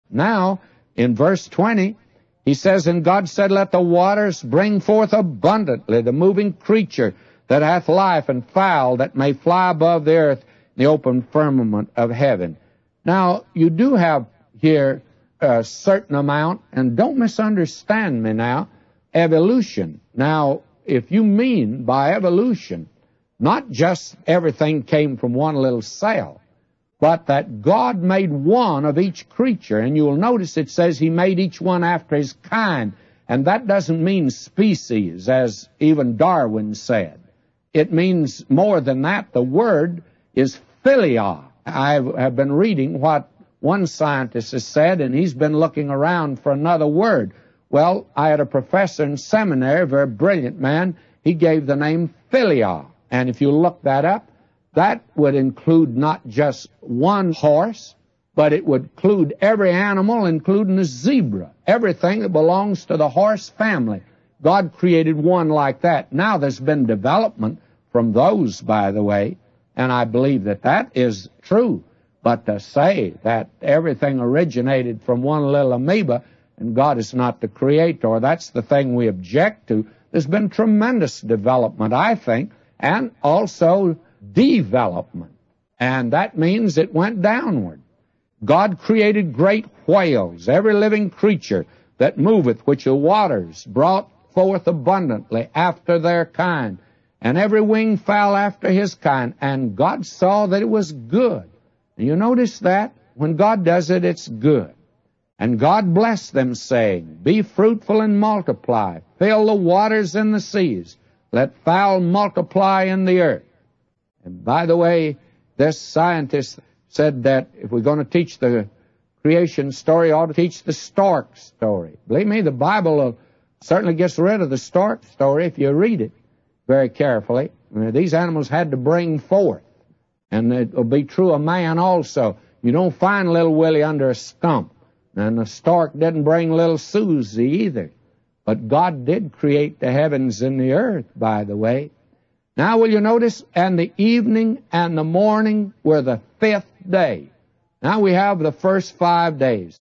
Now, in verse 20, he says, And God said, Let the waters bring forth abundantly the moving creature that hath life, and fowl that may fly above the earth, the open firmament of heaven. Now, you do have here a certain amount, and don't misunderstand me now, evolution. Now, if you mean by evolution, not just everything came from one little cell, but that God made one of each creature, and you'll notice it says He made each one after his kind, and that doesn't mean species, as even Darwin said. It means more than that. The word is philia. I have been reading what one scientist has said, and he's been looking around for another word. Well, I had a professor in seminary, a very brilliant man. He gave the name philia, and if you look that up, that would include not just one horse, but it would include every animal, including the zebra, everything that belongs to the horse family. God created one like that. Now there's been development from those, by the way, and I believe that that is true. But to say that everything originated from one little amoeba and God is not the creator, that's the thing we object to. There's been tremendous development, I think, and also development, and that means it went downward. God created great whales, every living creature that moveth, which the waters brought forth abundantly after their kind, and every winged fowl after his kind, and God saw that it was good. And you notice that? When God does it, it's good. And God blessed them, saying, Be fruitful and multiply, fill the waters and the seas, let fowl multiply in the earth. And by the way, this scientist said that if we're going to teach the creation story, we ought to teach the stork story. Believe me, the Bible certainly gets rid of the stork story if you read it very carefully. These animals had to bring forth, and it will be true of man also. You don't find little Willie under a stump, and the stork didn't bring little Susie either. But God did create the heavens and the earth, by the way. Now will you notice, and the evening and the morning were the fifth day. Now we have the first 5 days.